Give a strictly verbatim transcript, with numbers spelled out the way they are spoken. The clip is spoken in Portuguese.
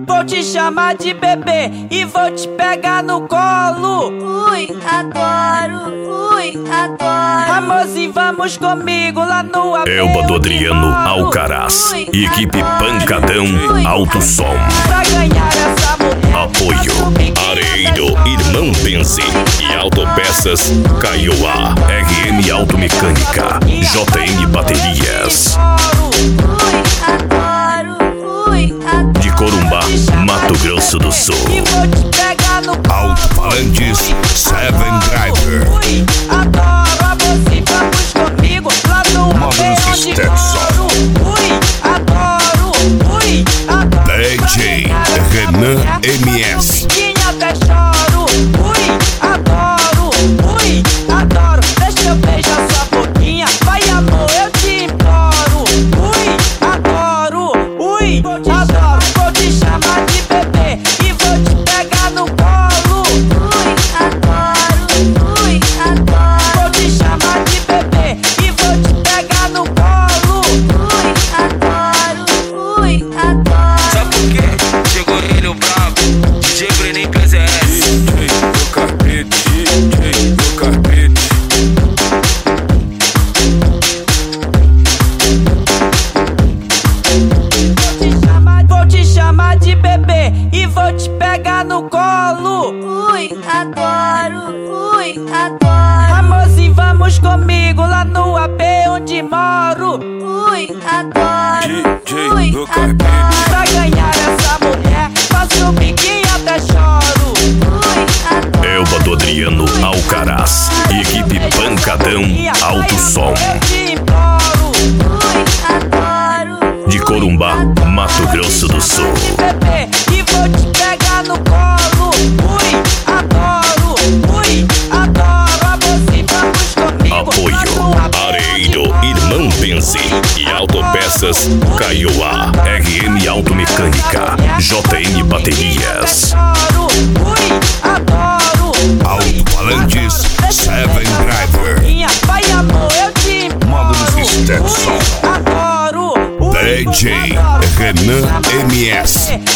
vou te chamar de bebê e vou te pegar no colo. Ui, adoro, ui, adoro. Amorzinho, vamos comigo lá no A P. Elba do Adriano Alcaraz e equipe Pancadão Alto Som. Pra ganhar essa mulher, Apoio Areiro, Irmão Benzi e Autopeças Kaiowá, R M Automecânica, J M Baterias. Ui, adoro, ui, adoro. De Corumbá, Mato Grosso do Sul. E vou te pegar no Alto-falantes Seven Driver. Ui, adoro, amorzinho, vamos comigo lá no A P onde moro. Ui, adoro, ui, adoro. D J Renan M S. Até choro, ui, adoro, ui, adoro. Deixa eu beijar sua boquinha, vai amor, eu te imploro. Ui, adoro, ui, adoro. Vou te chamar de bebê e vou te pegar no colo. Ui, adoro, ui, adoro. Vou te chamar de bebê e vou te pegar no colo. Ui, adoro, ui, adoro. Sabe por quê? Chegou ele o brabo, D J Brenin P Z S. D J no carpete, D J no carpete. Vou te chamar de bebê e vou te pegar no colo. Ui, adoro, ui, adoro. Amorzinho, vamos comigo lá no A P onde moro. Ui, adoro, D J ui, no carpete. adoro. Pra ganhar essa mulher, faço um biquinho e até choro. Ui, adoro. Elba do Adriano Alcaraz e equipe Pancadão Alto Som. Eu te imploro, Ui, adoro. De Corumbá, Mato Grosso do Sul. bebê, e vou te pegar no colo. Ui, adoro, ui, adoro. Amorzinho, vamos comigo lá no Apoio A P Areiro, onde Irmão moro. Benzi e Autopeças Kaiowá, R M Automecânica, J M Baterias. Ui, adoro. Alto-falantes Seven Driver. Vai amor, eu te imploro. Módulos Stetson. Ui, adoro. D J Renan M S.